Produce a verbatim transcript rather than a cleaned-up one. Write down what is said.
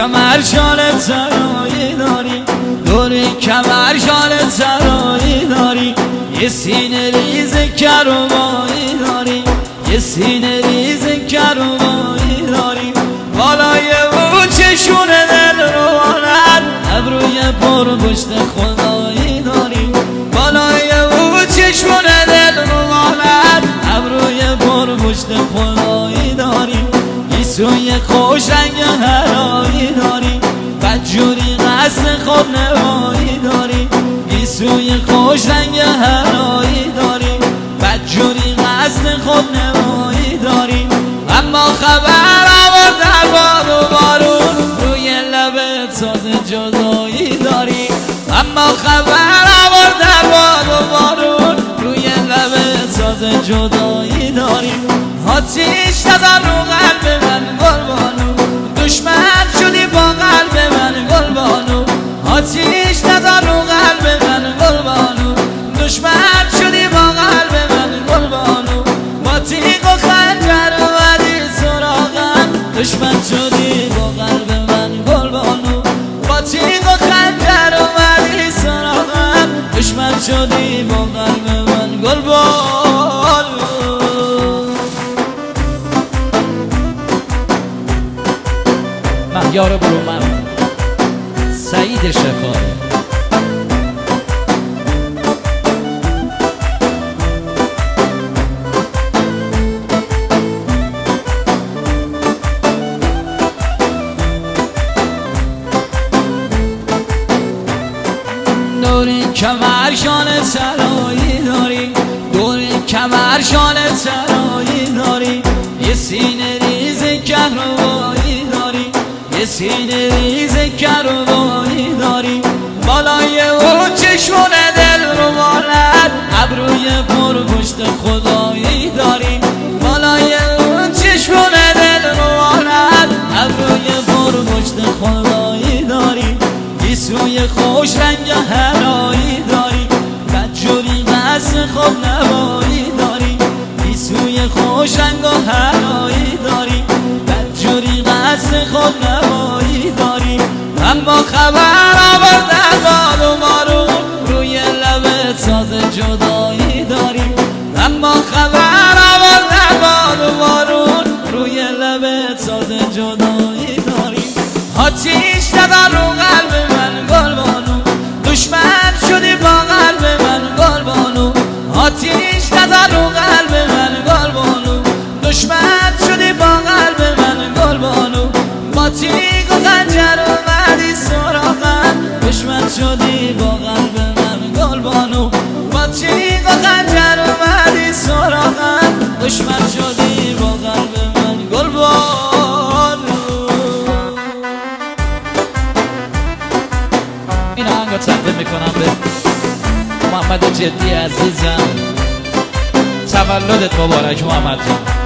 کمر شالت سرایی داری، دور کمر شالت سرایی داری، یه سینه ریز کروایی داری، یه سینه ریز کروایی داری، بالای او چشون دل روانت، ابروی پر پشت خدایی داری، بالای او چشون دل روانت، ابروی پر پشت خدایی داری، گیسوی خوش رنگ هرایی داری، بدجوری قصد خود نوایی داری، گیسوی خوش رنگ هرایی داری، بدجوری قصد خود نوایی داری، اما خبر آورد باد و بارون، روی لبت ساز جدایی داری، اما خبر آورد باد و بارون، روی لبت ساز جدایی داری، آتیش نزار رو قلب من گلبانو، دشمن شدی با قلب من گلبانو، آتیش نزار رو قلب من گلبانو، دشمن شدی با قلب من گلبانو، با تیغ و خنجر اومدی سراغم، دشمن شدی با قلب من گلبانو، با تیغ و خنجر اومدی سراغم، دشمن شدی با قلب من گلبانو. مهیار برومن، سعید شفایی. دور کمر شالت سرایی داری، دور کمر شالت سرایی داری، یه سینه ریز کهربایی داری، یه سینه ریز کهربایی داری، بالای او چشمون دل روانت، ابروی پر پشت خدایی داری، بالای او چشمون دل روانت، ابروی پر پشت خدایی داری، گیسوی خوش رنگ هرایی داری، بدجوری قصد خود نوایی داری، گیسوی خوش رنگ هرایی داری، بدجوری قصد خود نوایی داری، اما خبر آورد باد و بارون، روی لبت ساز جدایی داری، اما خبر آورد باد و بارون، روی لبت ساز جدایی داری، آتیش نزار رو قلب من گلبانو، دشمن شدی با قلب من گلبانو، آتیش نزار رو قلب من گلبانو، دشمن شدی با قلب من گلبانو، با تیغ و خنجر اومدی سراغم، دشمن شدی با قلب من گلبانو، با تیغ و خنجر اومدی سراغم، دشمن شدی با قلب من گلبانو. این آهنگو تقدیم میکنم به محمد جدی عزیزم، تولدت مبارک محمد جان.